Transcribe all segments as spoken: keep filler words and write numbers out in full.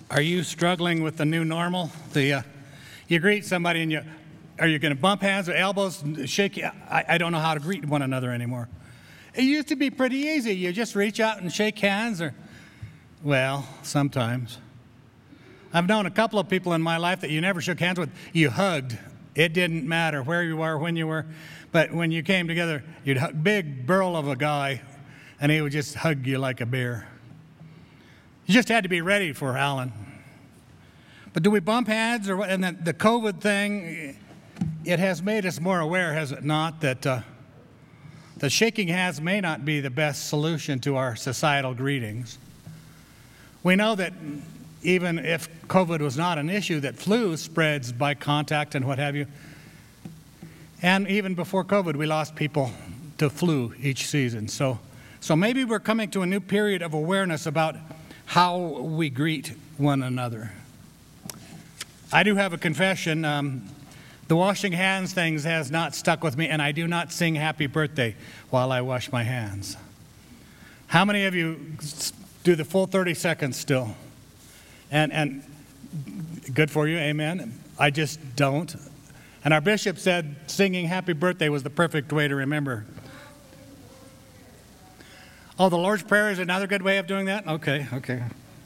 Are you struggling with the new normal? The uh, you greet somebody and you are you going to bump hands or elbows, and shake? I, I don't know how to greet one another anymore. It used to be pretty easy. You just reach out and shake hands, or well, sometimes. I've known a couple of people in my life that you never shook hands with. You hugged. It didn't matter where you were, when you were, but when you came together, you'd hug, big burl of a guy, and he would just hug you like a bear. You just had to be ready for Alan. But do we bump heads or what? And the, the COVID thing, it has made us more aware, has it not, that uh, that shaking hands may not be the best solution to our societal greetings. We know that even if COVID was not an issue, that flu spreads by contact and what have you. And even before COVID, we lost people to flu each season. So, so maybe we're coming to a new period of awareness about how we greet one another. I do have a confession. Um, the washing hands things has not stuck with me, and I do not sing happy birthday while I wash my hands. How many of you do the full thirty seconds still? And, and good for you, amen. I just don't. And our bishop said singing happy birthday was the perfect way to remember. Oh, the Lord's Prayer is another good way of doing that? Okay, okay.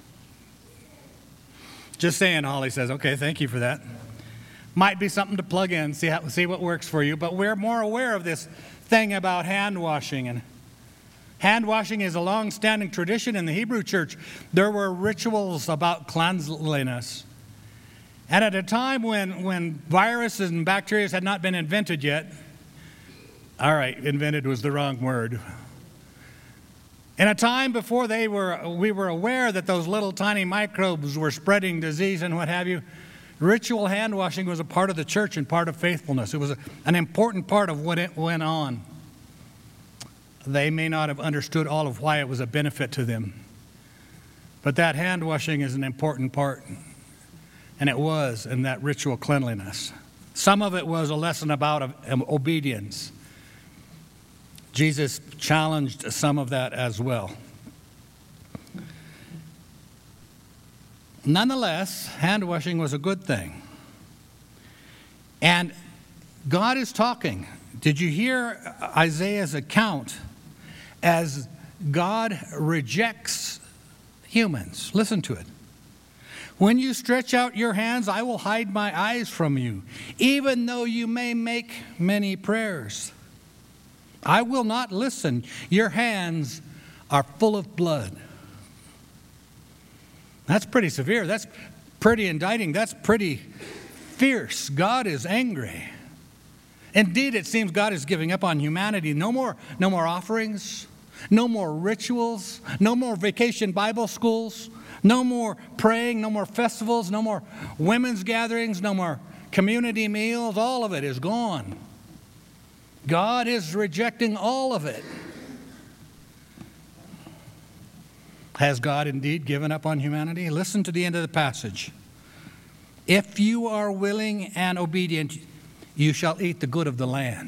Just saying, Holly says, okay, thank you for that. Might be something to plug in, see how, see what works for you. But we're more aware of this thing about hand washing. And hand washing is a long-standing tradition in the Hebrew church. There were rituals about cleanliness. And at a time when, when viruses and bacteria had not been invented yet, all right, invented was the wrong word. In a time before they were, we were aware that those little tiny microbes were spreading disease and what have you, ritual hand washing was a part of the church and part of faithfulness. It was a, an important part of what it went on. They may not have understood all of why it was a benefit to them. But that hand washing is an important part. And it was in that ritual cleanliness. Some of it was a lesson about obedience. Jesus challenged some of that as well. Nonetheless, hand washing was a good thing. And God is talking. Did you hear Isaiah's account as God rejects humans? Listen to it. When you stretch out your hands, I will hide my eyes from you, even though you may make many prayers. I will not listen. Your hands are full of blood. That's pretty severe. That's pretty indicting. That's pretty fierce. God is angry. Indeed, it seems God is giving up on humanity. No more, no more offerings, no more rituals, no more vacation Bible schools, no more praying, no more festivals, no more women's gatherings, no more community meals. All of it is gone. God is rejecting all of it. Has God indeed given up on humanity? Listen to the end of the passage. If you are willing and obedient, you shall eat the good of the land.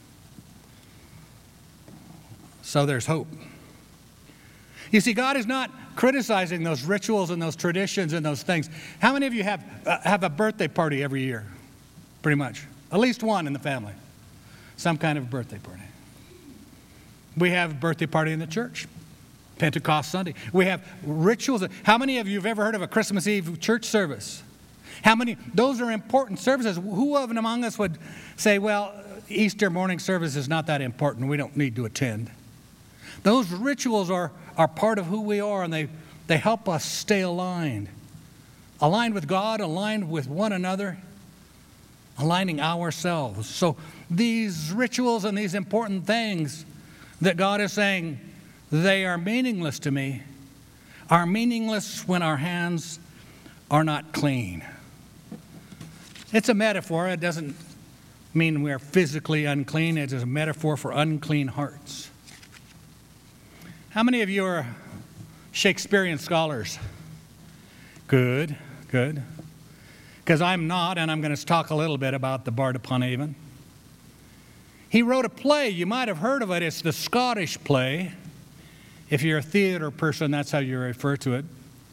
So there's hope. You see, God is not criticizing those rituals and those traditions and those things. How many of you have, uh, have a birthday party every year? Pretty much. At least one in the family. Some kind of birthday party. We have a birthday party in the church. Pentecost Sunday. We have rituals. How many of you have ever heard of a Christmas Eve church service? How many? Those are important services. Who of and among us would say, well, Easter morning service is not that important. We don't need to attend. Those rituals are, are part of who we are, and they, they help us stay aligned. Aligned with God, aligned with one another, aligning ourselves. So these rituals and these important things that God is saying, they are meaningless to me, are meaningless when our hands are not clean. It's a metaphor. It doesn't mean we're physically unclean. It is a metaphor for unclean hearts. How many of you are Shakespearean scholars? Good, good. Because I'm not, and I'm going to talk a little bit about the Bard of Ponavon. He wrote a play. You might have heard of it. It's the Scottish play. If you're a theater person, that's how you refer to it.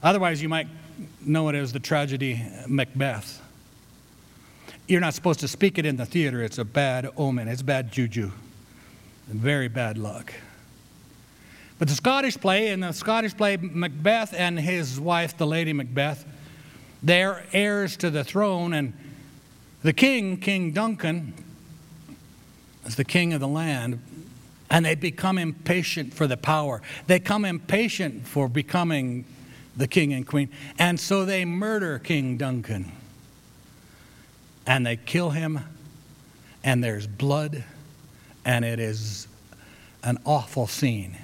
Otherwise, you might know it as the tragedy Macbeth. You're not supposed to speak it in the theater. It's a bad omen. It's bad juju. And very bad luck. But the Scottish play, in the Scottish play, Macbeth and his wife, the Lady Macbeth, they're heirs to the throne, and the king, King Duncan, is the king of the land, and they become impatient for the power. They become impatient for becoming the king and queen, and so they murder King Duncan. And they kill him, and there's blood, and it is an awful scene.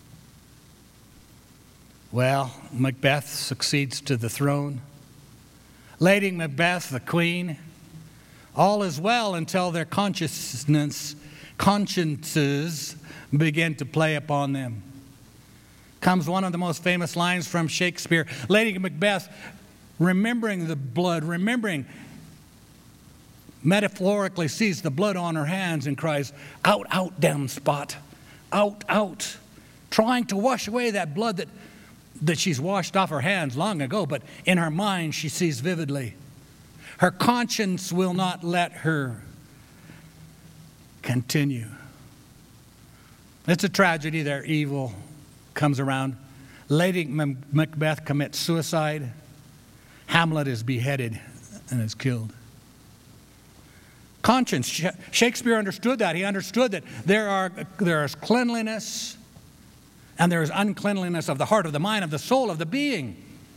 Well, Macbeth succeeds to the throne. Lady Macbeth, the queen, all is well until their consciousness, consciences begin to play upon them. Comes one of the most famous lines from Shakespeare. Lady Macbeth, remembering the blood, remembering, metaphorically sees the blood on her hands and cries, "Out, out, damn spot, out, out," trying to wash away that blood that, that she's washed off her hands long ago, but in her mind she sees vividly. Her conscience will not let her continue. It's a tragedy. Their evil comes around. Lady Macbeth commits suicide. Hamlet is beheaded and is killed. Conscience. Shakespeare understood that. He understood that there are there is cleanliness and there is uncleanliness of the heart, of the mind, of the soul, of the being.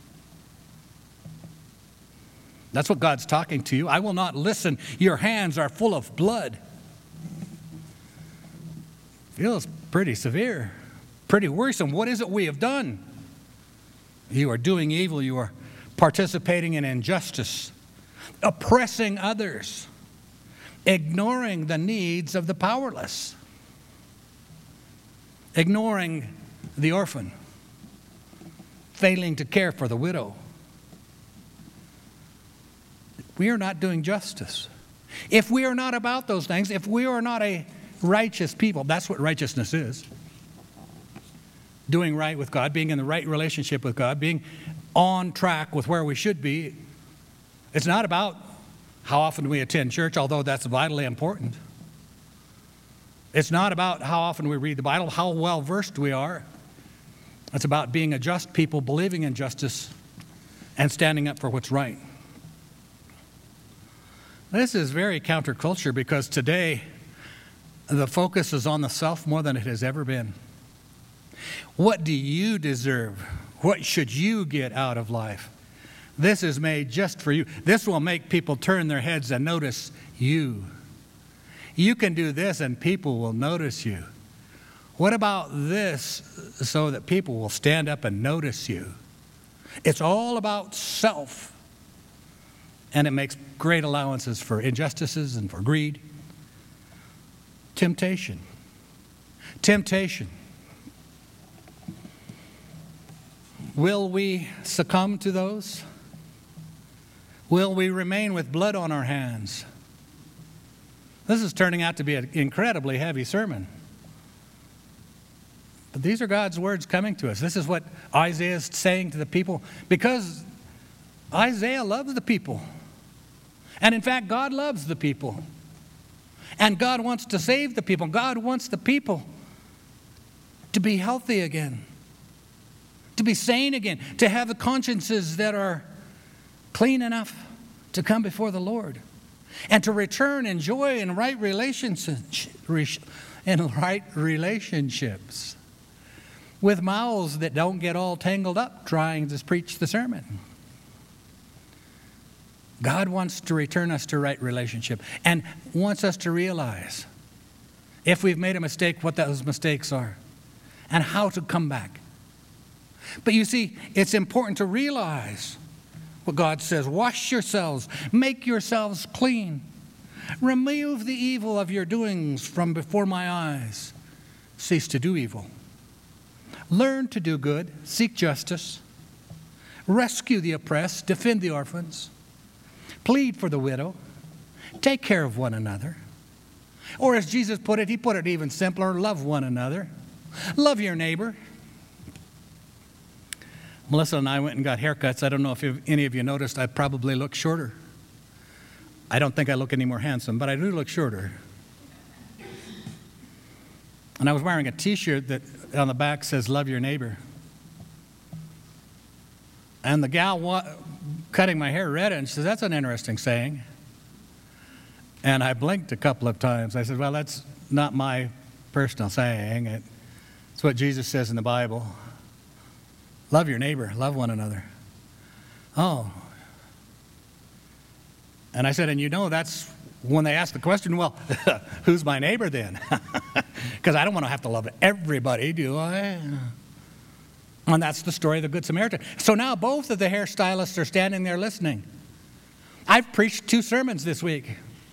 That's what God's talking to you. I will not listen. Your hands are full of blood. Feels pretty severe, pretty worrisome. What is it we have done? You are doing evil. You are participating in injustice, oppressing others, ignoring the needs of the powerless, ignoring the orphan, failing to care for the widow. We are not doing justice. If we are not about those things, if we are not a righteous people, that's what righteousness is. Doing right with God, being in the right relationship with God, being on track with where we should be. It's not about how often we attend church, although that's vitally important. It's not about how often we read the Bible, how well versed we are. It's about being a just people, believing in justice, and standing up for what's right. This is very counterculture because today the focus is on the self more than it has ever been. What do you deserve? What should you get out of life? This is made just for you. This will make people turn their heads and notice you. You can do this and people will notice you. What about this so that people will stand up and notice you? It's all about self. And it makes great allowances for injustices and for greed. Temptation. Temptation. Will we succumb to those? Will we remain with blood on our hands? This is turning out to be an incredibly heavy sermon. But these are God's words coming to us. This is what Isaiah is saying to the people, because Isaiah loves the people. And in fact, God loves the people. And God wants to save the people. God wants the people to be healthy again, to be sane again, to have the consciences that are clean enough to come before the Lord, and to return in joy and right relationships, in right relationships, with mouths that don't get all tangled up trying to preach the sermon. God wants to return us to right relationship and wants us to realize if we've made a mistake, what those mistakes are and how to come back. But you see, it's important to realize what God says. Wash yourselves, make yourselves clean. Remove the evil of your doings from before my eyes. Cease to do evil. Learn to do good, seek justice, rescue the oppressed, defend the orphans, plead for the widow, take care of one another. Or as Jesus put it, he put it even simpler, love one another. Love your neighbor. Melissa and I went and got haircuts. I don't know if you've- any of you noticed, I probably look shorter. I don't think I look any more handsome, but I do look shorter. And I was wearing a T-shirt that on the back says, "Love your neighbor." And the gal wa- cutting my hair read it and she says, "That's an interesting saying." And I blinked a couple of times. I said, "Well, that's not my personal saying. It's what Jesus says in the Bible. Love your neighbor, love one another." Oh. And I said, "And you know, that's when they ask the question, well, who's my neighbor then?" Because I don't want to have to love everybody, do I? And that's the story of the Good Samaritan. So now both of the hairstylists are standing there listening. I've preached two sermons this week.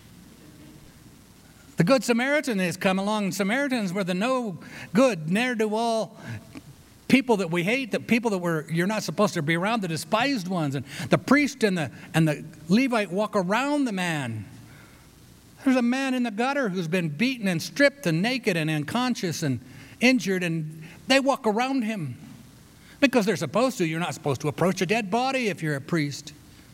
The Good Samaritan has come along. Samaritans were the no good, ne'er-do-well people that we hate, the people that were you're not supposed to be around, the despised ones. And the priest and the, and the Levite walk around the man. There's a man in the gutter who's been beaten and stripped and naked and unconscious and injured, and they walk around him. Because they're supposed to. You're not supposed to approach a dead body if you're a priest.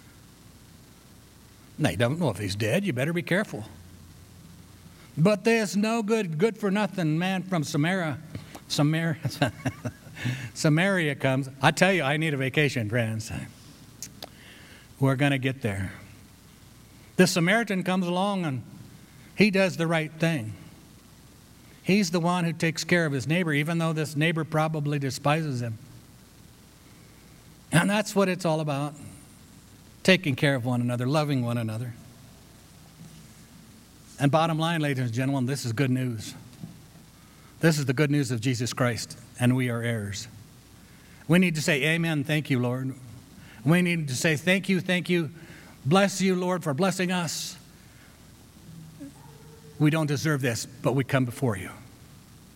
They don't know if he's dead. You better be careful. But there's no good, good for nothing man from Samaria. Samaria, Samaria comes. I tell you, I need a vacation, friends. We're going to get there. This Samaritan comes along and he does the right thing. He's the one who takes care of his neighbor, even though this neighbor probably despises him. And that's what it's all about. Taking care of one another, loving one another. And bottom line, ladies and gentlemen, this is good news. This is the good news of Jesus Christ, and we are heirs. We need to say, amen, thank you, Lord. We need to say, thank you, thank you. Bless you, Lord, for blessing us. We don't deserve this, but we come before you.